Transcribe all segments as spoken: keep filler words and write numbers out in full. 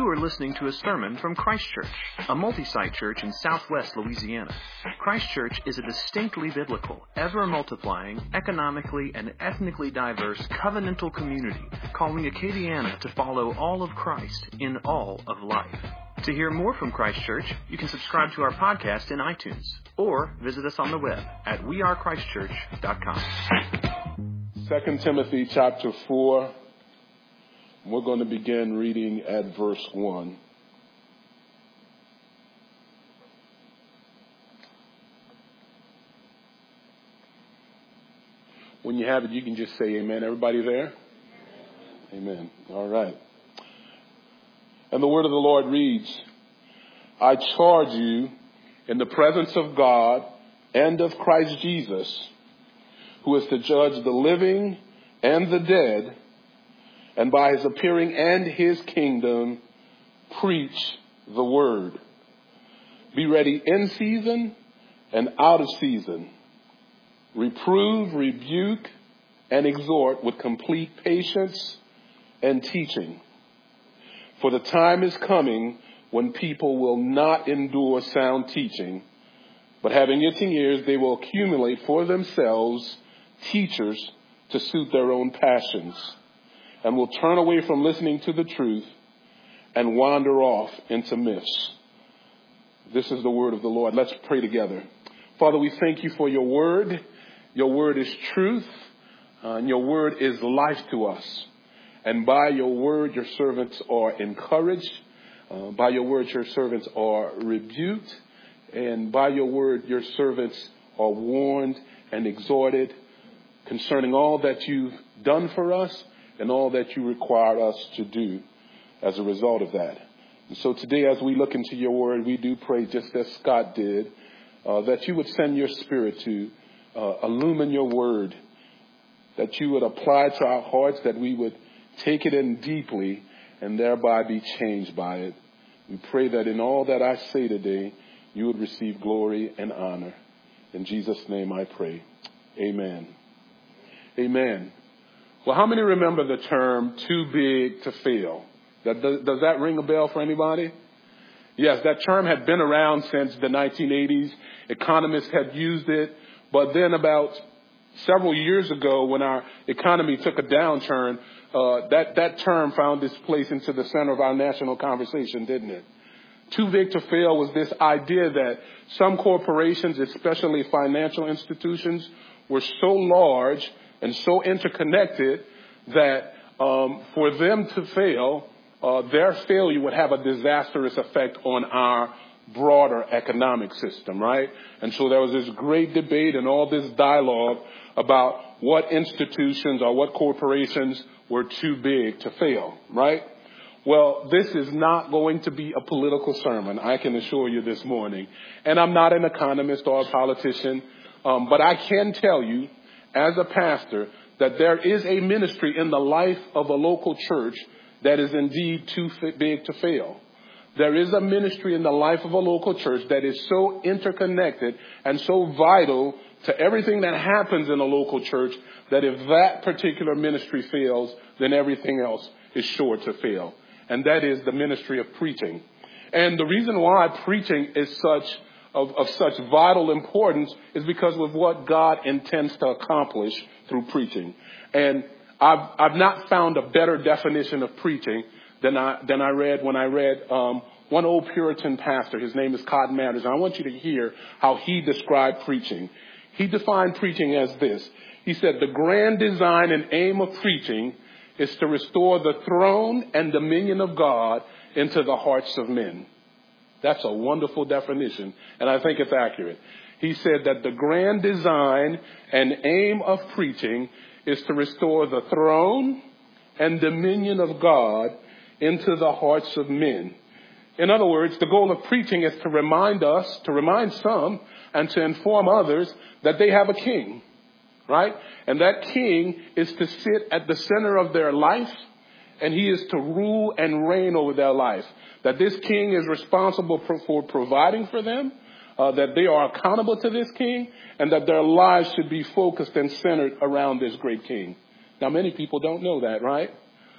You are listening to a sermon from Christ Church, a multi-site church in southwest Louisiana. Christ Church is a distinctly biblical, ever-multiplying, economically and ethnically diverse covenantal community calling Acadiana to follow all of Christ in all of life. To hear more from Christ Church, you can subscribe to our podcast in iTunes or visit us on the web at we are christ church dot com. Second Timothy chapter four. We're going to begin reading at verse one. When you have it, you can just say amen. Everybody there? Amen. All right. And the word of the Lord reads, I charge you in the presence of God and of Christ Jesus, who is to judge the living and the dead, and by his appearing and his kingdom, preach the word. Be ready in season and out of season. Reprove, rebuke, and exhort with complete patience and teaching. For the time is coming when people will not endure sound teaching, but having itching ears, they will accumulate for themselves teachers to suit their own passions, and will turn away from listening to the truth and wander off into myths. This is the word of the Lord. Let's pray together. Father, we thank you for your word. Your word is truth, uh, and your word is life to us. And by your word, your servants are encouraged. Uh, by your word, your servants are rebuked. And by your word, your servants are warned and exhorted concerning all that you've done for us and all that you require us to do as a result of that. And so today, as we look into your word, we do pray, just as Scott did, uh, that you would send your spirit to uh, illumine your word, that you would apply to our hearts, that we would take it in deeply and thereby be changed by it. We pray that in all that I say today, you would receive glory and honor. In Jesus' name I pray. Amen. Amen. Well, how many remember the term too big to fail? That, does, does that ring a bell for anybody? Yes, that term had been around since the nineteen eighties. Economists had used it. But then about several years ago, when our economy took a downturn, uh, that, that term found its place into the center of our national conversation, didn't it? Too big to fail was this idea that some corporations, especially financial institutions, were so large and so interconnected that um, for them to fail, uh, their failure would have a disastrous effect on our broader economic system, right? And so there was this great debate and all this dialogue about what institutions or what corporations were too big to fail, right? Well, this is not going to be a political sermon, I can assure you this morning. And I'm not an economist or a politician, um, but I can tell you as a pastor that there is a ministry in the life of a local church that is indeed too big to fail. There is a ministry in the life of a local church that is so interconnected and so vital to everything that happens in a local church that if that particular ministry fails, then everything else is sure to fail. And that is the ministry of preaching. And the reason why preaching is such of, of such vital importance is because of what God intends to accomplish through preaching. And I've, I've not found a better definition of preaching than I, than I read when I read um, one old Puritan pastor. His name is Cotton Mather's. And I want you to hear how he described preaching. He defined preaching as this. He said, the grand design and aim of preaching is to restore the throne and dominion of God into the hearts of men. That's a wonderful definition, and I think it's accurate. He said that the grand design and aim of preaching is to restore the throne and dominion of God into the hearts of men. In other words, the goal of preaching is to remind us, to remind some, and to inform others that they have a king, right? And that king is to sit at the center of their life, and he is to rule and reign over their life. That this king is responsible for, for providing for them, uh, that they are accountable to this king, and that their lives should be focused and centered around this great king. Now, many people don't know that, right?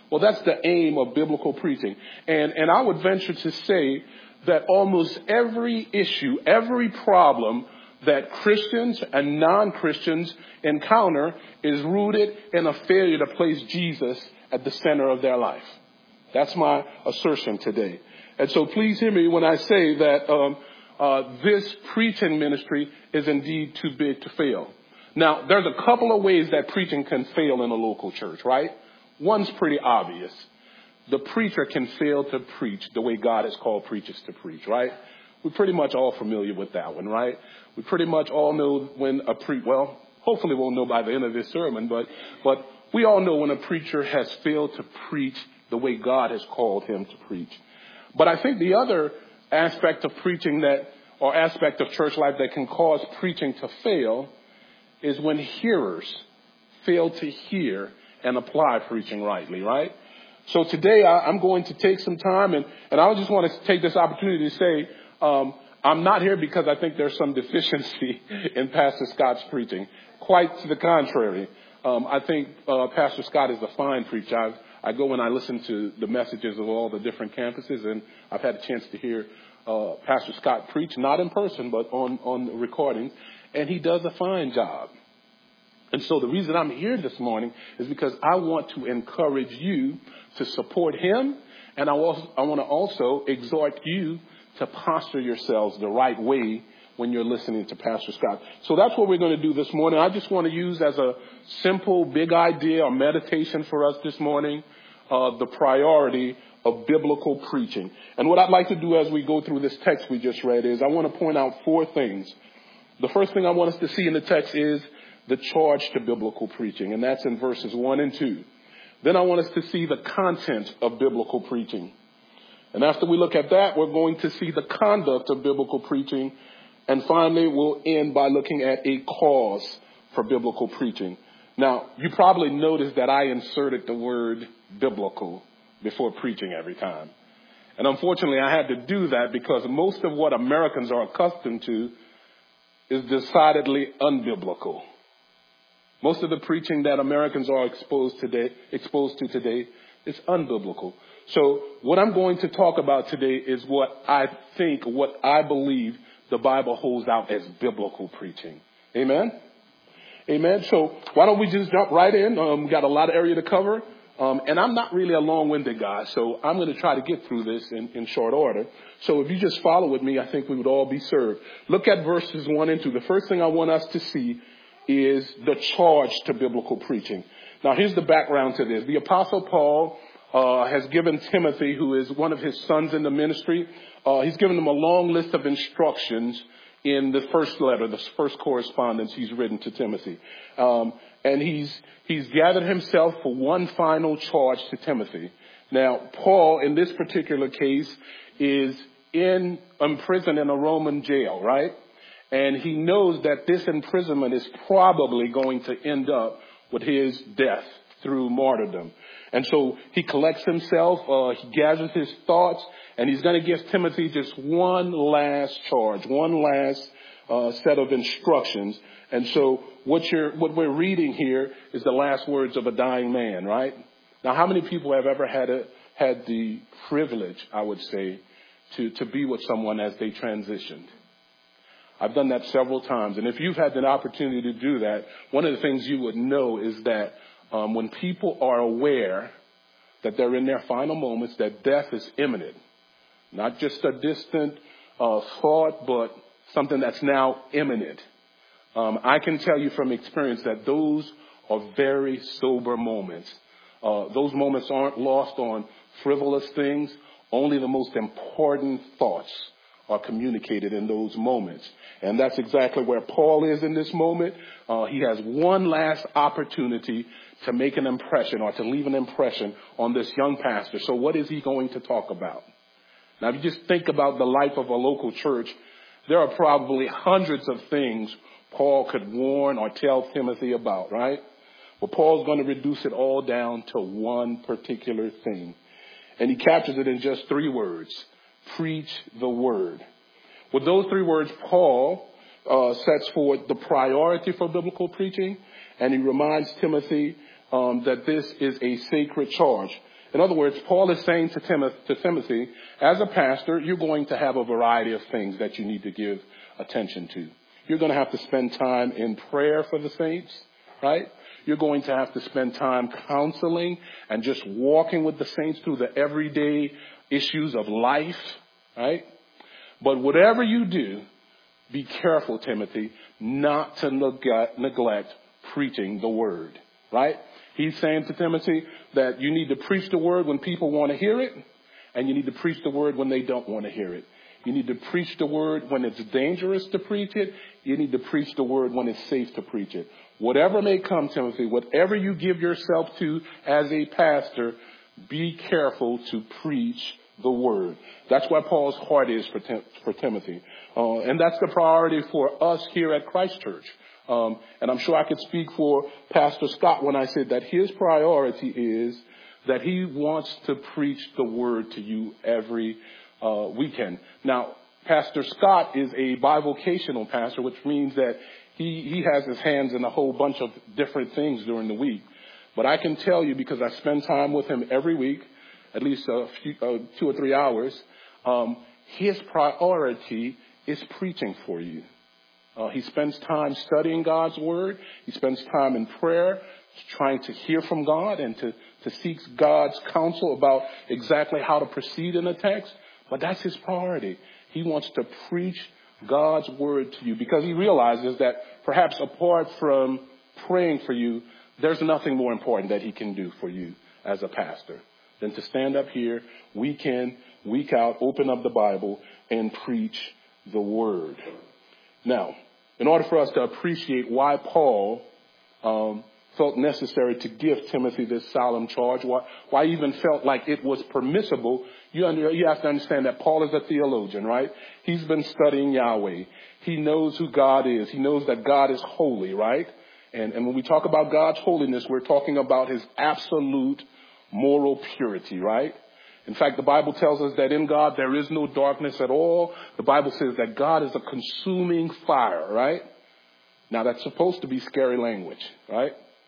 Well, that's the aim of biblical preaching. And, and I would venture to say that almost every issue, every problem that Christians and non-Christians encounter is rooted in a failure to place Jesus at the center of their life. That's my assertion today. And so please hear me when I say that um, uh, this preaching ministry is indeed too big to fail. Now, there's a couple of ways that preaching can fail in a local church, right? One's pretty obvious. The preacher can fail to preach the way God has called preachers to preach, right? We're pretty much all familiar with that one, right? We pretty much all know when a pre, well, hopefully we'll know by the end of this sermon, but, but we all know when a preacher has failed to preach the way God has called him to preach. But I think the other aspect of preaching that, or aspect of church life that can cause preaching to fail is when hearers fail to hear and apply preaching rightly, right? So today I, I'm going to take some time, and, and I just want to take this opportunity to say, um, I'm not here because I think there's some deficiency in Pastor Scott's preaching. Quite to the contrary. Um, I think uh, Pastor Scott is a fine preacher. I've, I go and I listen to the messages of all the different campuses, and I've had a chance to hear uh, Pastor Scott preach, not in person, but on, on the recording, and he does a fine job. And so the reason I'm here this morning is because I want to encourage you to support him, and I, also, I want to also exhort you to posture yourselves the right way when you're listening to Pastor Scott. So that's what we're going to do this morning. I just want to use as a simple, big idea or meditation for us this morning, uh, the priority of biblical preaching. And what I'd like to do as we go through this text we just read is I want to point out four things. The first thing I want us to see in the text is the charge to biblical preaching, and that's in verses one and two. Then I want us to see the content of biblical preaching. And after we look at that, we're going to see the conduct of biblical preaching. And finally, we'll end by looking at a cause for biblical preaching. Now, you probably noticed that I inserted the word biblical before preaching every time. And unfortunately, I had to do that because most of what Americans are accustomed to is decidedly unbiblical. Most of the preaching that Americans are exposed today, exposed to today is unbiblical. So what I'm going to talk about today is what I think, what I believe the Bible holds out as biblical preaching. Amen? Amen. So why don't we just jump right in? Um, we got a lot of area to cover. Um, and I'm not really a long-winded guy, so I'm going to try to get through this in, in short order. So if you just follow with me, I think we would all be served. Look at verses one and two. The first thing I want us to see is the charge to biblical preaching. Now, here's the background to this. The Apostle Paul uh, has given Timothy, who is one of his sons in the ministry, uh, he's given him a long list of instructions in the first letter, the first correspondence he's written to Timothy. Um, and he's he's gathered himself for one final charge to Timothy. Now, Paul, in this particular case, is in imprisoned in a Roman jail, right? And he knows that this imprisonment is probably going to end up with his death through martyrdom. And so he collects himself, uh, he gathers his thoughts, and he's going to give Timothy just one last charge, one last uh, set of instructions. And so what you're, what we're reading here is the last words of a dying man, right? Now, how many people have ever had a, had the privilege, I would say, to, to be with someone as they transitioned? I've done that several times. And if you've had an opportunity to do that, one of the things you would know is that um, when people are aware that they're in their final moments, that death is imminent, not just a distant uh, thought, but something that's now imminent. Um, I can tell you from experience that those are very sober moments. Uh, those moments aren't lost on frivolous things. Only the most important thoughts are communicated in those moments. And that's exactly where Paul is in this moment. Uh, he has one last opportunity to make an impression or to leave an impression on this young pastor. So what is he going to talk about? Now, if you just think about the life of a local church, there are probably hundreds of things Paul could warn or tell Timothy about, right? Well, Paul's going to reduce it all down to one particular thing. And he captures it in just three words. Preach the word. With those three words, Paul uh, sets forth the priority for biblical preaching, and he reminds Timothy um, that this is a sacred charge. In other words, Paul is saying to Timothy, to Timothy, as a pastor, you're going to have a variety of things that you need to give attention to. You're going to have to spend time in prayer for the saints, right? You're going to have to spend time counseling and just walking with the saints through the everyday issues of life, right? But whatever you do, be careful, Timothy, not to neglect, neglect preaching the word, right? He's saying to Timothy that you need to preach the word when people want to hear it, and you need to preach the word when they don't want to hear it. You need to preach the word when it's dangerous to preach it. You need to preach the word when it's safe to preach it. Whatever may come, Timothy, whatever you give yourself to as a pastor, be careful to preach the word. That's why Paul's heart is for, Tim- for Timothy. Uh, and that's the priority for us here at Christ Church. Um, and I'm sure I could speak for Pastor Scott when I said that his priority is that he wants to preach the word to you every uh, weekend. Now, Pastor Scott is a bivocational pastor, which means that he, he has his hands in a whole bunch of different things during the week. But I can tell you, because I spend time with him every week, at least a few, uh, two or three hours, um, his priority is preaching for you. Uh, he spends time studying God's word. He spends time in prayer, trying to hear from God and to, to seek God's counsel about exactly how to proceed in the text. But that's his priority. He wants to preach God's word to you because he realizes that perhaps apart from praying for you, there's nothing more important that he can do for you as a pastor than to stand up here week in, week out, open up the Bible and preach the word. Now, in order for us to appreciate why Paul um, felt necessary to give Timothy this solemn charge, why, why he even felt like it was permissible, you, under, you have to understand that Paul is a theologian, right? He's been studying Yahweh. He knows who God is. He knows that God is holy, right? And, and when we talk about God's holiness, we're talking about his absolute moral purity, right? In fact, the Bible tells us that in God there is no darkness at all. The Bible says that God is a consuming fire, right? Now that's supposed to be scary language, right?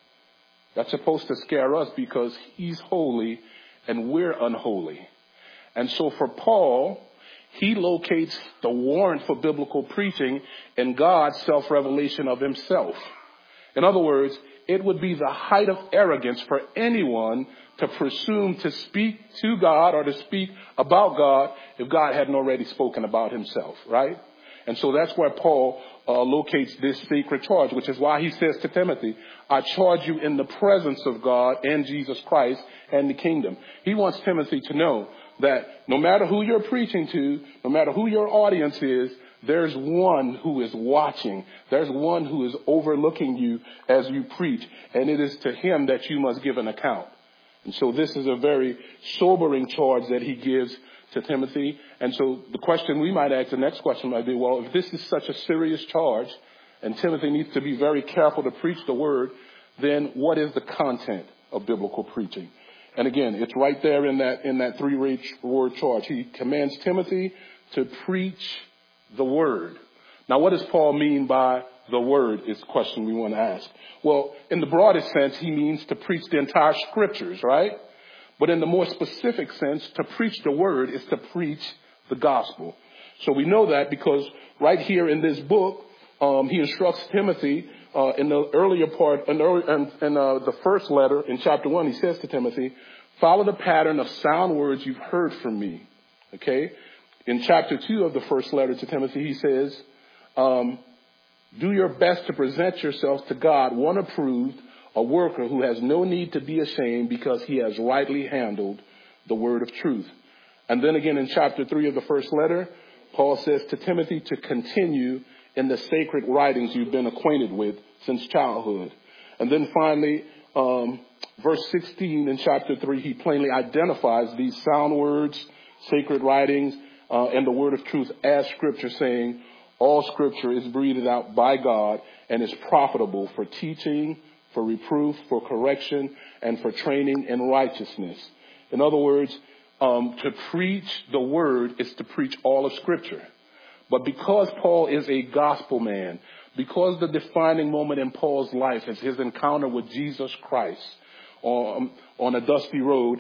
That's supposed to scare us because he's holy and we're unholy. And so for Paul, he locates the warrant for biblical preaching in God's self-revelation of himself. In other words, it would be the height of arrogance for anyone to presume to speak to God or to speak about God if God hadn't already spoken about himself, right? And so that's where Paul uh, locates this sacred charge, which is why he says to Timothy, I charge you in the presence of God and Jesus Christ and the kingdom. He wants Timothy to know that no matter who you're preaching to, no matter who your audience is, there's one who is watching. There's one who is overlooking you as you preach. And it is to him that you must give an account. And so this is a very sobering charge that he gives to Timothy. And so the question we might ask, the next question might be, well, if this is such a serious charge and Timothy needs to be very careful to preach the word, then what is the content of biblical preaching? And again, it's right there in that, in that three-word charge. He commands Timothy to preach the word. Now, what does Paul mean by the word is the question we want to ask. Well, in the broadest sense, he means to preach the entire scriptures, right? But in the more specific sense, to preach the word is to preach the gospel. So we know that because right here in this book, um, he instructs Timothy uh, in the earlier part, in, early, in, in uh, the first letter in chapter one, he says to Timothy, follow the pattern of sound words you've heard from me. Okay? In chapter two of the first letter to Timothy, he says, um, do your best to present yourself to God, one approved, a worker who has no need to be ashamed because he has rightly handled the word of truth. And then again in chapter three of the first letter, Paul says to Timothy to continue in the sacred writings you've been acquainted with since childhood. And then finally, um, verse sixteen in chapter three, he plainly identifies these sound words, sacred writings, uh, and the word of truth as scripture, saying, all scripture is breathed out by God and is profitable for teaching, for reproof, for correction, and for training in righteousness. In other words, um, to preach the word is to preach all of scripture. But because Paul is a gospel man, because the defining moment in Paul's life is his encounter with Jesus Christ on, on a dusty road,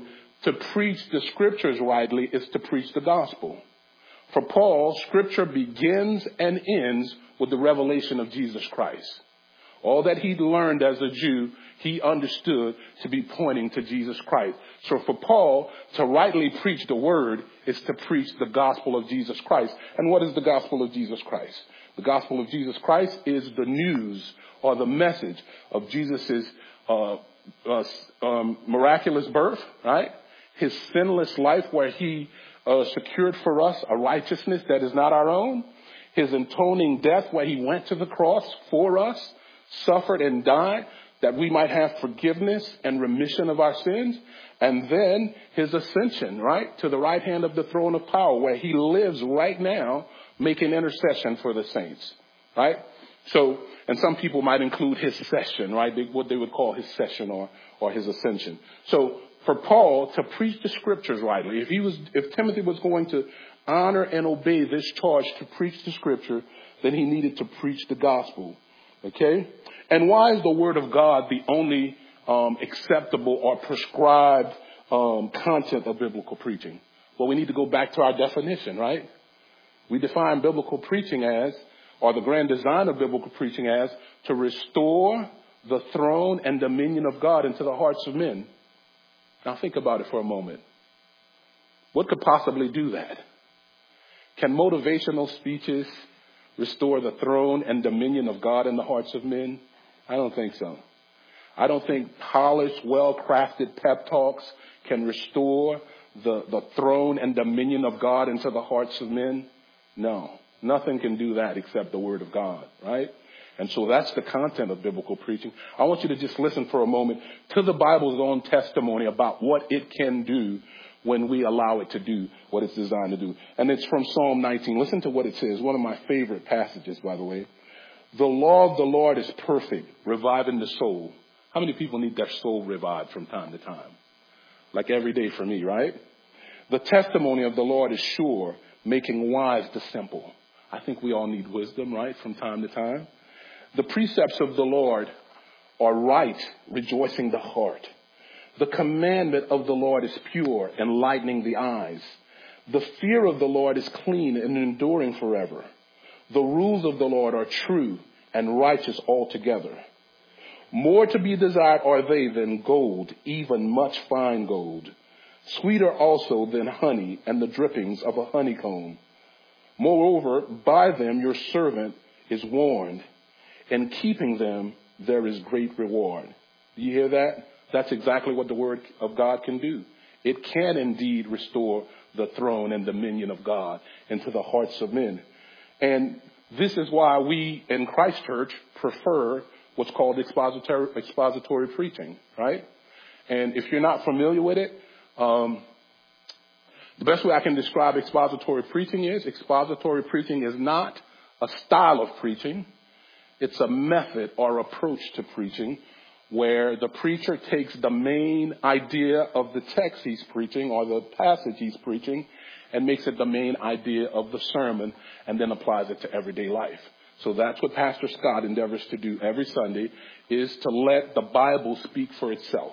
To preach the scriptures rightly is to preach the gospel. For Paul, scripture begins and ends with the revelation of Jesus Christ. All that he'd learned as a Jew, he understood to be pointing to Jesus Christ. So for Paul, to rightly preach the word is to preach the gospel of Jesus Christ. And what is the gospel of Jesus Christ? The gospel of Jesus Christ is the news or the message of Jesus' uh, uh, um, miraculous birth, right? His sinless life where he uh, secured for us a righteousness that is not our own. His atoning death where he went to the cross for us, suffered and died that we might have forgiveness and remission of our sins. And then his ascension, right, to the right hand of the throne of power where he lives right now making intercession for the saints, right? So, and some people might include his session, right, they, what they would call his session or, or his ascension. So for Paul to preach the scriptures rightly, if he was, if Timothy was going to honor and obey this charge to preach the scripture, then he needed to preach the gospel. Okay? And why is the word of God the only um, acceptable or prescribed um, content of biblical preaching? Well, we need to go back to our definition, right? We define biblical preaching as, or the grand design of biblical preaching as, to restore the throne and dominion of God into the hearts of men. Now think about it for a moment. What could possibly do that? Can motivational speeches restore the throne and dominion of God in the hearts of men? I don't think so. I don't think polished, well-crafted pep talks can restore the, the throne and dominion of God into the hearts of men. No, nothing can do that except the word of God, right? And so that's the content of biblical preaching. I want you to just listen for a moment to the Bible's own testimony about what it can do when we allow it to do what it's designed to do. And it's from Psalm nineteen. Listen to what it says. One of my favorite passages, by the way. The law of the Lord is perfect, reviving the soul. How many people need their soul revived from time to time? Like every day for me, right? The testimony of the Lord is sure, making wise the simple. I think we all need wisdom, right, from time to time. The precepts of the Lord are right, rejoicing the heart. The commandment of the Lord is pure, enlightening the eyes. The fear of the Lord is clean and enduring forever. The rules of the Lord are true and righteous altogether. More to be desired are they than gold, even much fine gold. Sweeter also than honey and the drippings of a honeycomb. Moreover, by them your servant is warned. In keeping them, there is great reward. Do you hear that? That's exactly what the word of God can do. It can indeed restore the throne and dominion of God into the hearts of men. And this is why we in Christ Church prefer what's called expository, expository preaching, right? And if you're not familiar with it, um, the best way I can describe expository preaching is expository preaching is not a style of preaching. It's a method or approach to preaching where the preacher takes the main idea of the text he's preaching or the passage he's preaching and makes it the main idea of the sermon and then applies it to everyday life. So that's what Pastor Scott endeavors to do every Sunday, is to let the Bible speak for itself.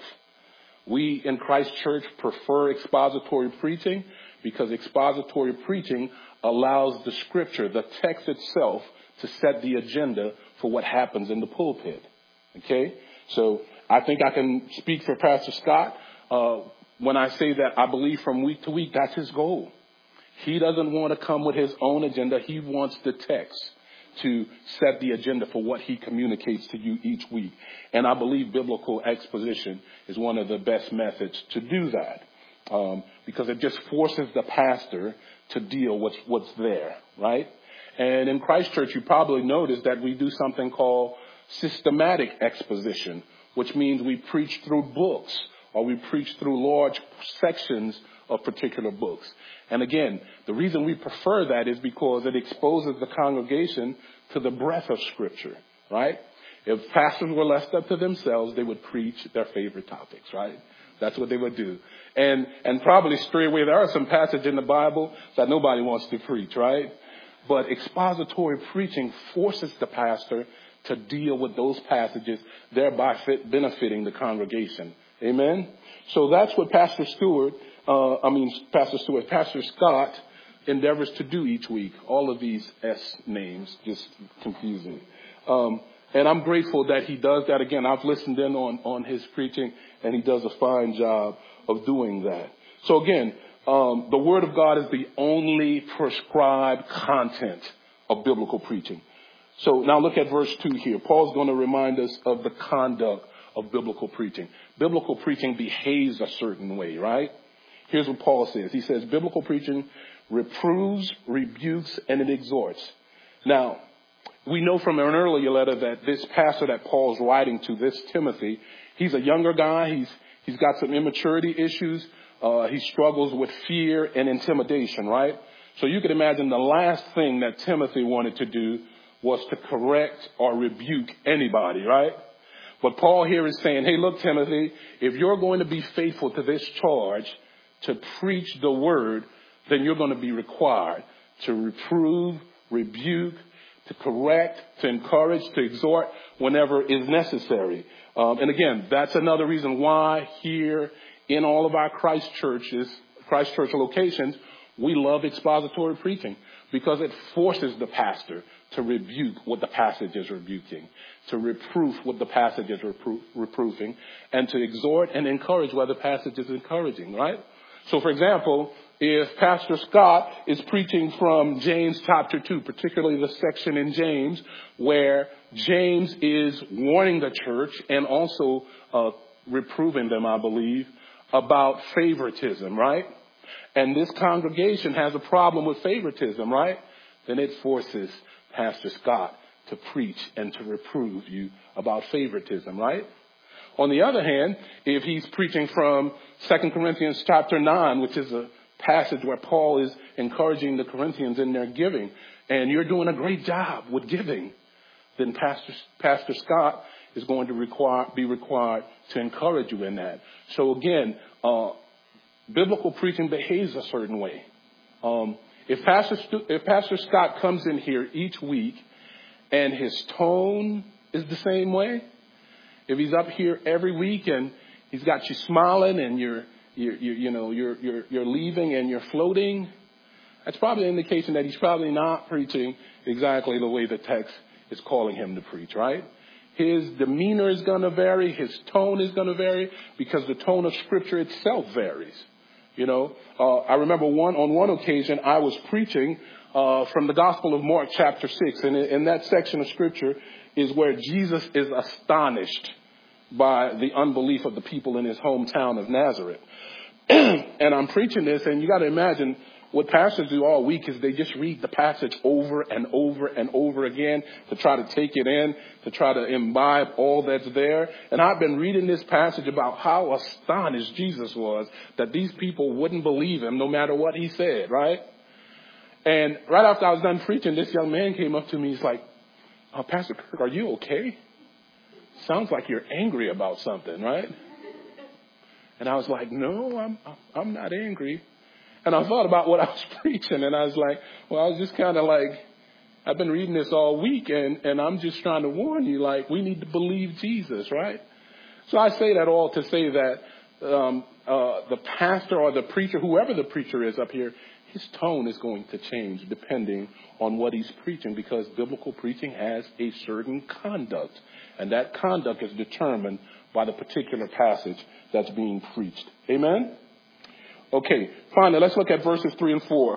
We in Christ Church prefer expository preaching because expository preaching allows the scripture, the text itself, to set the agenda for what happens in the pulpit. Okay? So I think I can speak for Pastor Scott uh, when I say that I believe from week to week that's his goal. He doesn't want to come with his own agenda. He wants the text to set the agenda for what he communicates to you each week. And I believe biblical exposition is one of the best methods to do that um, because it just forces the pastor to deal with what's there, right? And in Christ Church, you probably noticed that we do something called systematic exposition, which means we preach through books or we preach through large sections of particular books. And again, the reason we prefer that is because it exposes the congregation to the breadth of Scripture, right? If pastors were left up to themselves, they would preach their favorite topics, right? That's what they would do. And and probably straight away, there are some passages in the Bible that nobody wants to preach, right? But expository preaching forces the pastor to deal with those passages, thereby fit, benefiting the congregation Amen. So that's what Pastor Stewart, uh, I mean, Pastor Stewart, Pastor Scott endeavors to do each week. All of these S names, just confusing. Um, and I'm grateful that he does that. Again, I've listened in on, on his preaching, and he does a fine job of doing that. So again, um, the Word of God is the only prescribed content of biblical preaching. So now look at verse two here. Paul's going to remind us of the conduct of biblical preaching. Biblical preaching behaves a certain way, right? Here's what Paul says. He says, biblical preaching reproves, rebukes, and it exhorts. Now, we know from an earlier letter that this pastor that Paul's writing to, this Timothy, he's a younger guy. He's he's got some immaturity issues. Uh, he struggles with fear and intimidation, right? So you can imagine the last thing that Timothy wanted to do was to correct or rebuke anybody, right? But Paul here is saying, hey, look, Timothy, if you're going to be faithful to this charge to preach the word, then you're going to be required to reprove, rebuke, to correct, to encourage, to exhort whenever is necessary. Um, and again, that's another reason why here in all of our Christ churches, Christ church locations, we love expository preaching because it forces the pastor to rebuke what the passage is rebuking, to reproof what the passage is repro- reproofing, and to exhort and encourage what the passage is encouraging, right? So, for example, if Pastor Scott is preaching from James chapter two, particularly the section in James where James is warning the church and also uh, reproving them, I believe, about favoritism, right? And this congregation has a problem with favoritism, right? Then it forces Pastor Scott to preach and to reprove you about favoritism, right? On the other hand, if he's preaching from Second Corinthians chapter nine, which is a passage where Paul is encouraging the Corinthians in their giving, and you're doing a great job with giving, then Pastor, Pastor Scott is going to require, be required to encourage you in that. So again, uh, biblical preaching behaves a certain way. Um, if Pastor, Stu- if Pastor Scott comes in here each week and his tone is the same way, if he's up here every week and he's got you smiling and you're, you're, you're you know, you're, you're, you're leaving and you're floating, that's probably an indication that he's probably not preaching exactly the way the text is calling him to preach, right? His demeanor is going to vary. His tone is going to vary because the tone of Scripture itself varies. You know, uh, I remember one on one occasion I was preaching uh, from the Gospel of Mark chapter six. And in, in that section of Scripture is where Jesus is astonished by the unbelief of the people in his hometown of Nazareth. And I'm preaching this, and you got to imagine what pastors do all week is they just read the passage over and over and over again to try to take it in, to try to imbibe all that's there. And I've been reading this passage about how astonished Jesus was that these people wouldn't believe him no matter what he said, right? And right after I was done preaching, this young man came up to me. He's like, oh, Pastor Kirk, are you okay? Sounds like you're angry about something, right? And I was like, no, I'm I'm not angry. And I thought about what I was preaching, and I was like, well, I was just kind of like, I've been reading this all week, and, and I'm just trying to warn you, like, we need to believe Jesus, right? So I say that all to say that um, uh, the pastor or the preacher, whoever the preacher is up here, his tone is going to change depending on what he's preaching, because biblical preaching has a certain conduct, and that conduct is determined by the particular passage that's being preached. Amen? Okay, finally, let's look at verses three and four.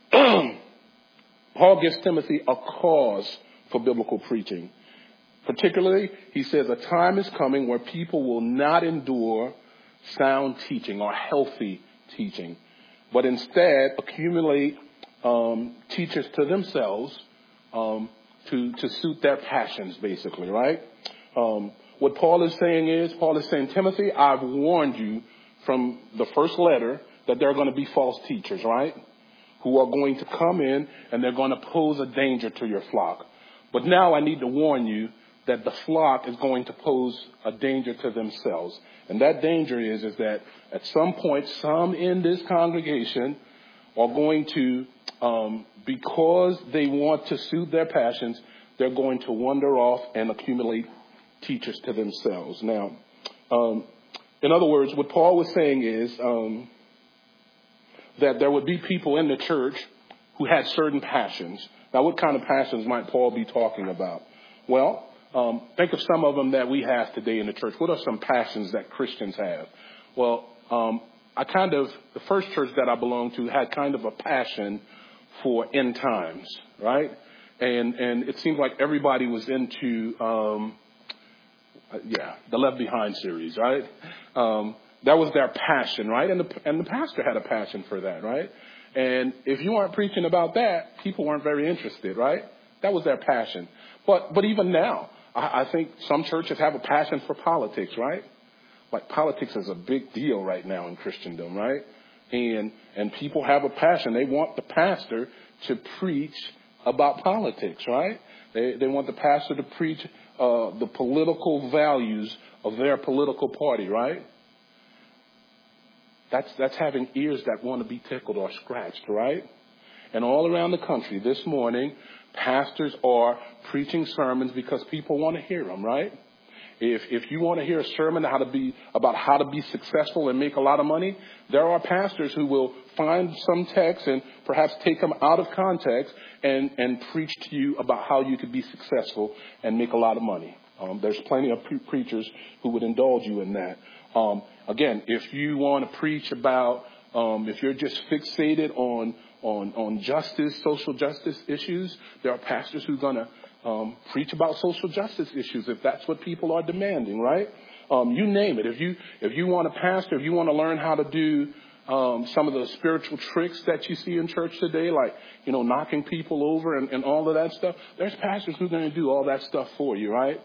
Paul gives Timothy a cause for biblical preaching. Particularly, he says, a time is coming where people will not endure sound teaching or healthy teaching, but instead accumulate um, teachers to themselves um, to, to suit their passions, basically, right? Um, what Paul is saying is, Paul is saying, Timothy, I've warned you from the first letter that there are going to be false teachers, right? Who are going to come in and they're going to pose a danger to your flock. But now I need to warn you that the flock is going to pose a danger to themselves. And that danger is, is that at some point, some in this congregation are going to, um, because they want to suit their passions, they're going to wander off and accumulate teachers to themselves. Now, um, In other words, what Paul was saying is um, that there would be people in the church who had certain passions. Now, what kind of passions might Paul be talking about? Well, um, think of some of them that we have today in the church. What are some passions that Christians have? Well, um, I kind of, the first church that I belonged to had kind of a passion for end times, right? And and it seemed like everybody was into, um, yeah, the Left Behind series, right? Um, that was their passion, right? And the and the pastor had a passion for that, right? And if you weren't preaching about that, people weren't very interested, right? That was their passion. But but even now, I, I think some churches have a passion for politics, right? Like politics is a big deal right now in Christendom, right? And and people have a passion. They want the pastor to preach about politics, right? They they want the pastor to preach uh, the political values of their political party, right? That's that's having ears that want to be tickled or scratched, right? And all around the country this morning, pastors are preaching sermons because people want to hear them, right? If if you want to hear a sermon how to be about how to be successful and make a lot of money, there are pastors who will find some text and perhaps take them out of context and, and preach to you about how you could be successful and make a lot of money. Um, there's plenty of pre- preachers who would indulge you in that. Um, again, if you want to preach about, um, if you're just fixated on on on justice, social justice issues, there are pastors who are going to Um, preach about social justice issues if that's what people are demanding, right? Um, you name it. If you if you want to pastor, if you want to learn how to do um, some of the spiritual tricks that you see in church today, like, you know, knocking people over and, and all of that stuff, there's pastors who are going to do all that stuff for you, right?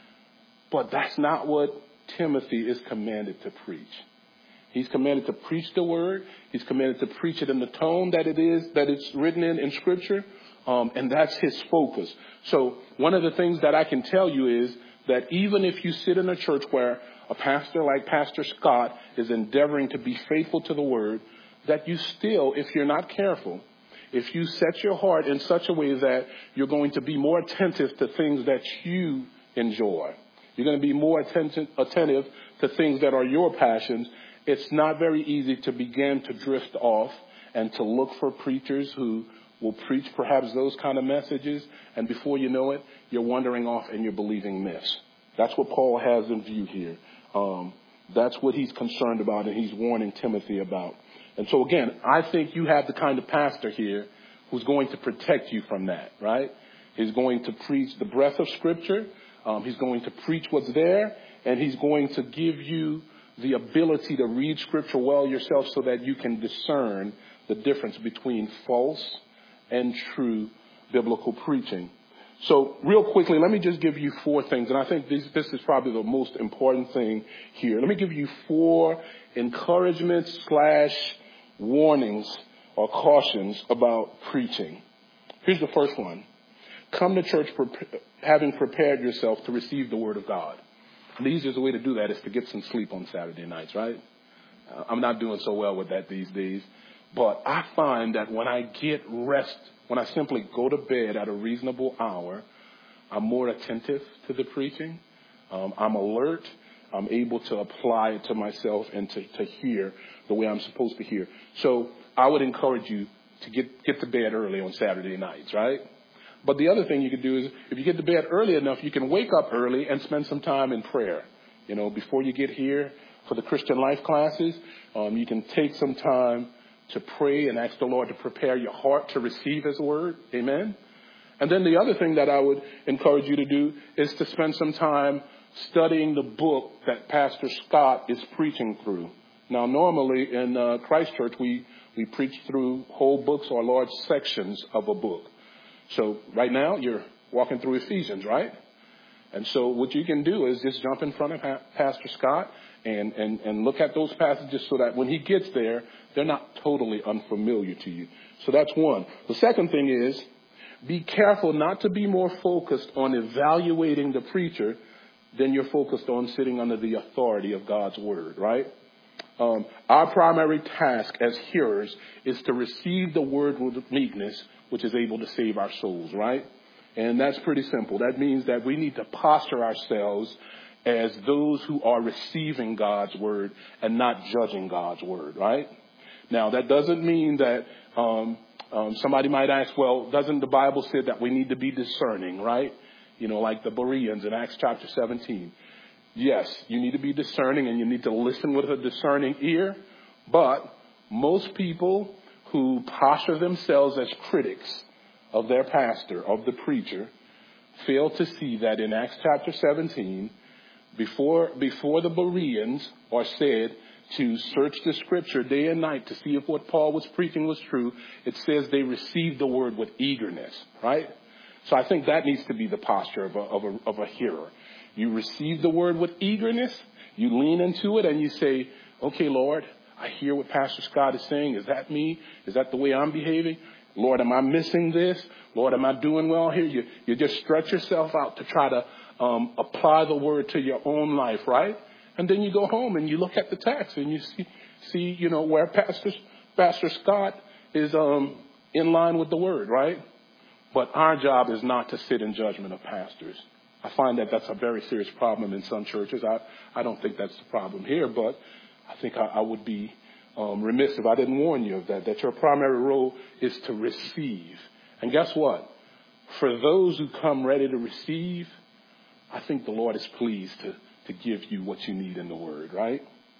But that's not what Timothy is commanded to preach. He's commanded to preach the word. He's commanded to preach it in the tone that it is, that it's written in in Scripture. Um, and that's his focus. So one of the things that I can tell you is that even if you sit in a church where a pastor like Pastor Scott is endeavoring to be faithful to the word, that you still, if you're not careful, if you set your heart in such a way that you're going to be more attentive to things that you enjoy, you're going to be more attentive, attentive to things that are your passions, it's not very easy to begin to drift off and to look for preachers who will preach perhaps those kind of messages, and before you know it, you're wandering off and you're believing myths. That's what Paul has in view here. Um, that's what he's concerned about and he's warning Timothy about. And so again, I think you have the kind of pastor here who's going to protect you from that, right? He's going to preach the breadth of Scripture. Um, he's going to preach what's there, and he's going to give you the ability to read Scripture well yourself so that you can discern the difference between false and true biblical preaching. So real quickly, let me just give you four things. And I think this, this is probably the most important thing here. Let me give you four encouragements slash warnings or cautions about preaching. Here's the first one. Come to church pre- having prepared yourself to receive the word of God. And the easiest way to do that is to get some sleep on Saturday nights, right? Uh, I'm not doing so well with that these days. But I find that when I get rest, when I simply go to bed at a reasonable hour, I'm more attentive to the preaching. Um, I'm alert. I'm able to apply it to myself and to, to hear the way I'm supposed to hear. So I would encourage you to get, get to bed early on Saturday nights, right? But the other thing you can do is if you get to bed early enough, you can wake up early and spend some time in prayer. You know, before you get here for the Christian life classes, um, you can take some time to pray and ask the Lord to prepare your heart to receive his word. Amen. And then the other thing that I would encourage you to do is to spend some time studying the book that Pastor Scott is preaching through. Now, normally in uh, Christ Church, we, we preach through whole books or large sections of a book. So right now you're walking through Ephesians, right? And so what you can do is just jump in front of ha- Pastor Scott and, and, and look at those passages so that when he gets there, they're not totally unfamiliar to you. So that's one. The second thing is be careful not to be more focused on evaluating the preacher than you're focused on sitting under the authority of God's word, right? Um, our primary task as hearers is to receive the word with meekness, which is able to save our souls, right? And that's pretty simple. That means that we need to posture ourselves as those who are receiving God's word and not judging God's word, right? Now, that doesn't mean that um, um, somebody might ask, well, doesn't the Bible say that we need to be discerning, right? You know, like the Bereans in Acts chapter seventeen. Yes, you need to be discerning and you need to listen with a discerning ear. But most people who posture themselves as critics of their pastor, of the preacher, fail to see that in Acts chapter seventeen, before, before the Bereans are said to search the scripture day and night to see if what Paul was preaching was true, it says they received the word with eagerness, right? So I think that needs to be the posture of a, of a, of a hearer. You receive the word with eagerness, you lean into it and you say, okay, Lord, I hear what Pastor Scott is saying. Is that me? Is that the way I'm behaving? Lord, am I missing this? Lord, am I doing well here? You, you just stretch yourself out to try to um, apply the word to your own life, right? And then you go home and you look at the text and you see, see you know, where Pastor, Pastor Scott is um, in line with the word, right? But our job is not to sit in judgment of pastors. I find that that's a very serious problem in some churches. I, I don't think that's the problem here, but I think I, I would be um, remiss if I didn't warn you of that, that your primary role is to receive. And guess what? For those who come ready to receive, I think the Lord is pleased to, to give you what you need in the word, right?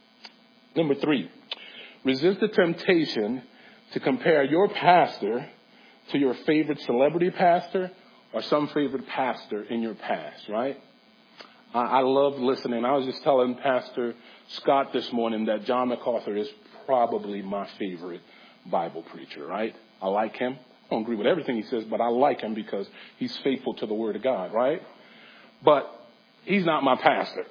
Number three, resist the temptation to compare your pastor to your favorite celebrity pastor or some favorite pastor in your past, right? I, I love listening. I was just telling Pastor Scott this morning that John MacArthur is probably my favorite Bible preacher, right? I like him. I don't agree with everything he says, but I like him because he's faithful to the word of God, right? But he's not my pastor.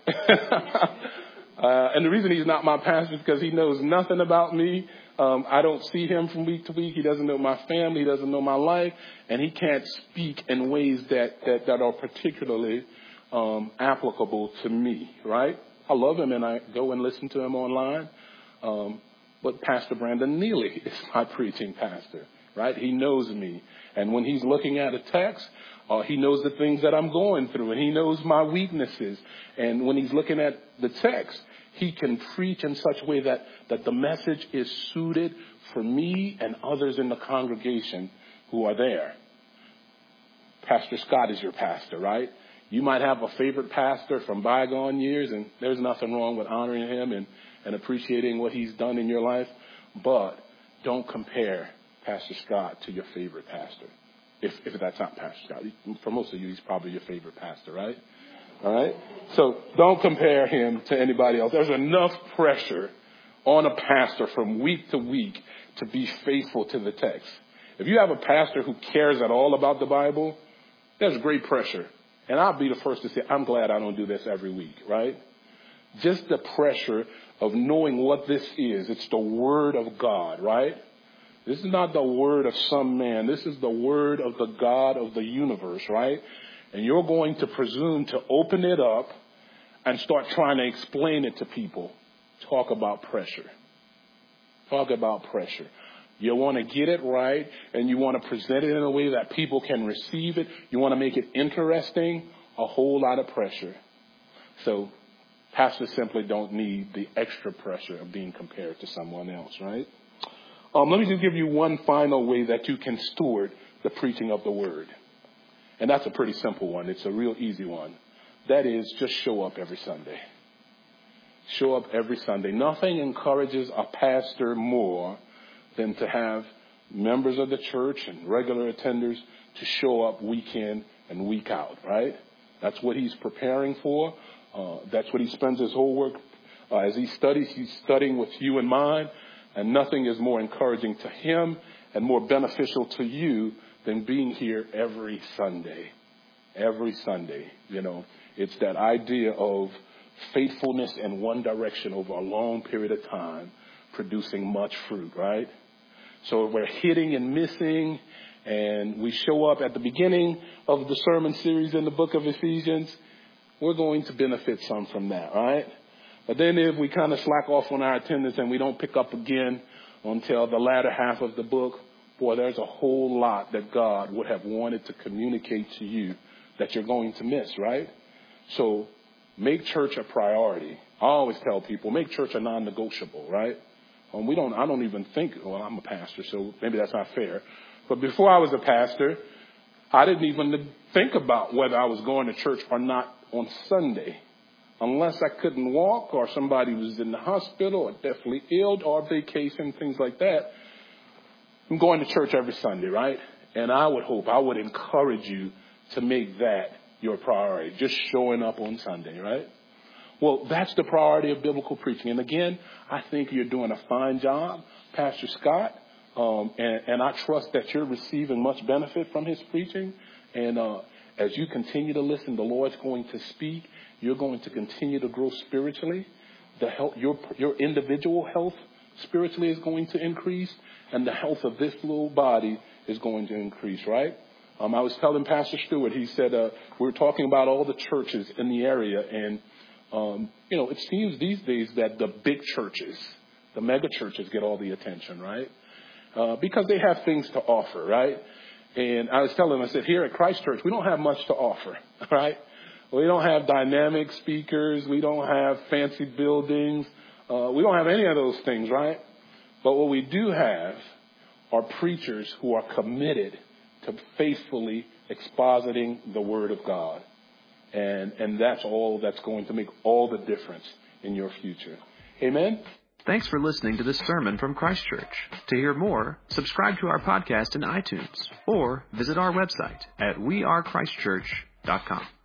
uh, and the reason he's not my pastor is because he knows nothing about me. Um, I don't see him from week to week. He doesn't know my family. He doesn't know my life. And he can't speak in ways that, that, that are particularly um, applicable to me, right? I love him and I go and listen to him online. Um, but Pastor Brandon Neely is my preaching pastor, right? He knows me. And when he's looking at a text, uh, he knows the things that I'm going through and he knows my weaknesses. And when he's looking at the text, he can preach in such a way that, that the message is suited for me and others in the congregation who are there. Pastor Scott is your pastor, right? You might have a favorite pastor from bygone years, and there's nothing wrong with honoring him and, and appreciating what he's done in your life. But don't compare Pastor Scott to your favorite pastor. If, if that's not Pastor Scott. For most of you, he's probably your favorite pastor, right? All right. So don't compare him to anybody else. There's enough pressure on a pastor from week to week to be faithful to the text. If you have a pastor who cares at all about the Bible, there's great pressure. And I'll be the first to say, I'm glad I don't do this every week, right? Just the pressure of knowing what this is. It's the word of God, right? This is not the word of some man. This is the word of the God of the universe, right? And you're going to presume to open it up and start trying to explain it to people. Talk about pressure. Talk about pressure. You want to get it right and you want to present it in a way that people can receive it. You want to make it interesting. A whole lot of pressure. So pastors simply don't need the extra pressure of being compared to someone else, right? Um, let me just give you one final way that you can steward the preaching of the word. And that's a pretty simple one. It's a real easy one. That is, just show up every Sunday. Show up every Sunday. Nothing encourages a pastor more than to have members of the church and regular attenders to show up week in and week out, right? That's what he's preparing for. Uh, that's what he spends his whole work. Uh, as he studies, he's studying with you in mind. And nothing is more encouraging to him and more beneficial to you than being here every Sunday. Every Sunday, you know. It's that idea of faithfulness in one direction over a long period of time, producing much fruit, right? So if we're hitting and missing, and we show up at the beginning of the sermon series in the book of Ephesians, we're going to benefit some from that, right? But then if we kind of slack off on our attendance and we don't pick up again until the latter half of the book, boy, there's a whole lot that God would have wanted to communicate to you that you're going to miss, right? So make church a priority. I always tell people, make church a non-negotiable, right? Um, we don't, I don't even think, well, I'm a pastor, so maybe that's not fair. But before I was a pastor, I didn't even think about whether I was going to church or not on Sunday. Unless I couldn't walk or somebody was in the hospital or deathly ill or vacation, things like that. I'm going to church every Sunday, right? And I would hope, I would encourage you to make that your priority, just showing up on Sunday, right? Well, that's the priority of biblical preaching. And again, I think you're doing a fine job, Pastor Scott. Um, and, and I trust that you're receiving much benefit from his preaching. And uh, as you continue to listen, the Lord's going to speak. You're going to continue to grow spiritually. The health, your your individual health spiritually is going to increase, and the health of this little body is going to increase, right? Um, I was telling Pastor Stewart, he said, uh, we were talking about all the churches in the area, and, um, you know, it seems these days that the big churches, the mega churches get all the attention, right? Uh, because they have things to offer, right? And I was telling him, I said, here at Christ Church, we don't have much to offer, right? We don't have dynamic speakers. We don't have fancy buildings. Uh, we don't have any of those things, right? But what we do have are preachers who are committed to faithfully expositing the Word of God. And, and that's all that's going to make all the difference in your future. Amen? Thanks for listening to this sermon from Christ Church. To hear more, subscribe to our podcast in iTunes or visit our website at we are christ church dot com.